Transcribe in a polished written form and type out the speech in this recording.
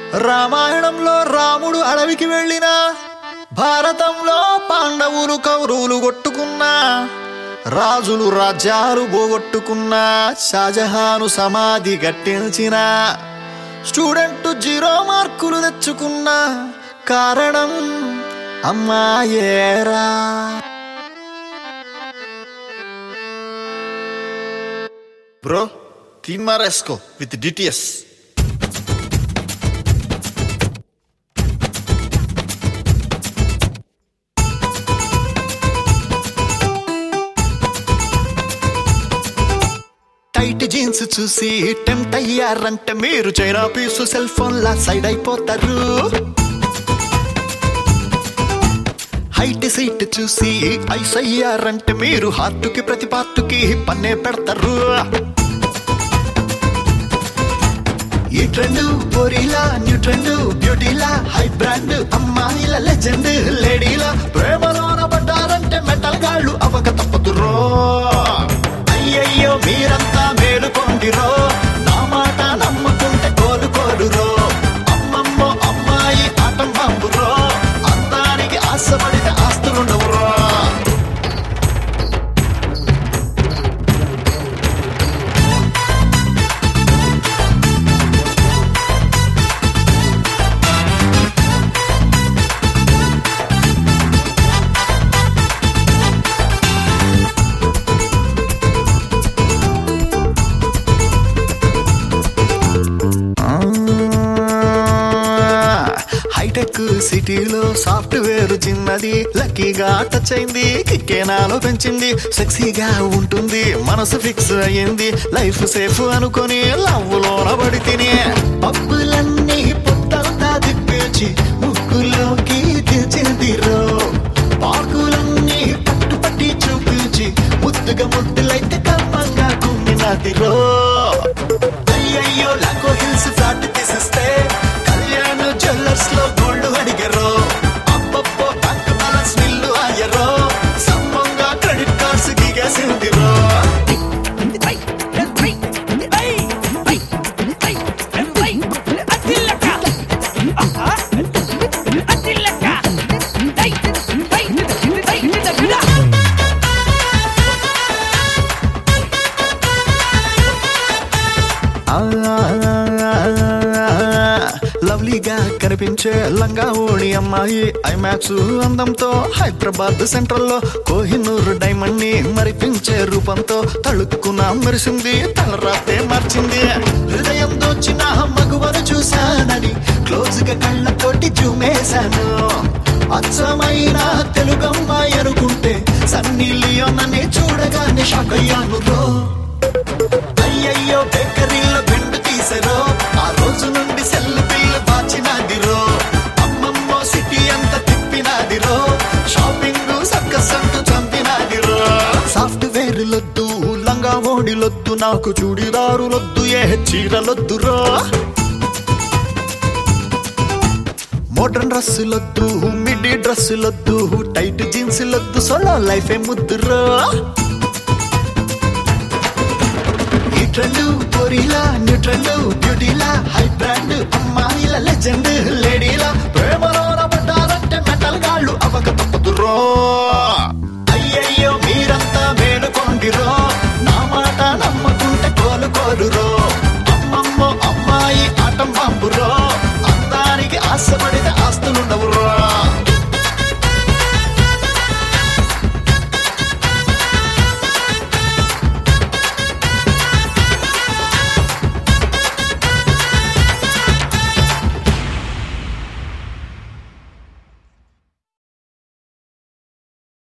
రామాయణంలో రాముడు అడవికి వెళ్ళినా, భారతంలో పాండవులు కౌరవులు కొట్టుకున్నా, రాజులు రాజ్యాలు పోగొట్టుకున్నా, షాజహాను సమాధి కట్టించిన, స్టూడెంట్ 0 మార్కులు తెచ్చుకున్నా, కారణం అమ్మాయేరా. బ్రో 3 మారేసుకో విత్ డిటిఎస్. టైట్ జీన్స్ చూసి టెంప్ట్ అయ్యారంటే మీరు చైనా పీసు సెల్ ఫోన్ లా సైడ్ అయిపోతారు. హైట్ సీట్ చూసి ఐస్ అయ్యారంటే మీరు హార్టుకి ప్రతి పార్టుకి పన్నే పెడతారు. ఈ ట్రెండ్ పోరీలా, న్యూ ట్రెండ్ బ్యూటీలా, హై బ్రాండ్ అమ్మాయిల లెజెండ్ లేడీలా, ప్రేమలోన పడ్డారంటే మెటల్ గాళ్ళు అవక తప్పదురో. అయ్యయ్యో మీరంతా మేలుకోండిరో, నా మాట నమ్ముకుంటే కోలుకోరురో. అమ్మమ్మో అమ్మాయి ఆటం బాంబురో, అందానికి ఆశపడితే ఆస్తులుండవురో. హైటెక్ సిటీలో సాఫ్ట్వేర్ చిన్నది, లక్కీగా టచ్ అయింది, కిక్కేనాలో పెంచింది, సెక్సీగా ఉంటుంది, మనసు ఫిక్స్ అయ్యింది, లైఫ్ సేఫ్ అనుకొని లవ్వులోన పడి తిని, పప్పులన్నీ పొట్టంతా తిప్పేచి ముక్కులోకి తెచ్చిందిరో. పార్కులన్నీ పట్టుపట్టి చూపించి ముద్దుగా ముద్దులైతే కమ్మంగా కుమ్మినదిరో. అయ్యయ్యో లాకో హిల్స్ ఫ్లాట్ తీసిస్తే కళ్యాణ్ జ్యువెలర్స్ లో గోల్డ్ అడిగారో. అబ్బబ్బో బ్యాంక్ బ్యాలెన్స్ నిల్లు అయ్యారో, సమ్మంగా క్రెడిట్ కార్డ్స్ గిగేసిందిరో. లవ్లీగా కనిపించే లంగా ఓణి అమ్మాయి, ఐమాక్స్ అందంతో హైదరాబాద్ సెంట్రల్ లో కోహినూర్ డైమండ్ ని మరిపించే రూపంతో తళుక్కున మెరిసింది, తలరాతే మార్చింది. హృదయం దోచిన మగువను చూశానని క్లోజ్ గా కళ్ళతోటి చూమేశాను. అచ్చమైన తెలుగమ్మాయి అనుకుంటే సన్నీ లియోన్ అని చూడగానే షాక్ అయ్యాను రో. అయ్యయ్యో బేకరీలో బెండు తీసారో, ఆ రోజు నుండి సెల్ బిల్లు బాచినాదిరో. అమ్మమ్మో సిటీ అంత తిప్పినాదిరో, షాపింగ్ సర్కస్ అంటూ చంపినాదిరో. సాఫ్ట్వేర్ లొద్దు, లంగా ఓడిలొద్దు, నాకు చూడిదారులొద్దు, ఏ చీరలొద్దురో. మోడ్రన్ డ్రెస్సులొద్దు, మిడ్డీ డ్రెస్సులొద్దు, టైట్ జీన్సులొద్దు, సోలో లైఫ్ ఏ ముద్దురో. ట్రెండ్ పోరీలా, న్యూ ట్రెండ్ బ్యూటీలా, హై బ్రాండ్ అమ్మాయిల లెజెండ్ లేడీలా, ప్రేమలోన పడ్డారంటే మెటల్ గాళ్ళు అవక తప్పదురో. అయ్యయ్యో మీరంతా మేలుకోండిరో, నా మాట నమ్ముకుంటే కోలుకోరురో. అమ్మమ్మో అమ్మాయి ఆటం బాంబురో, అందానికి ఆశపడితే ఆస్తులుండవురో.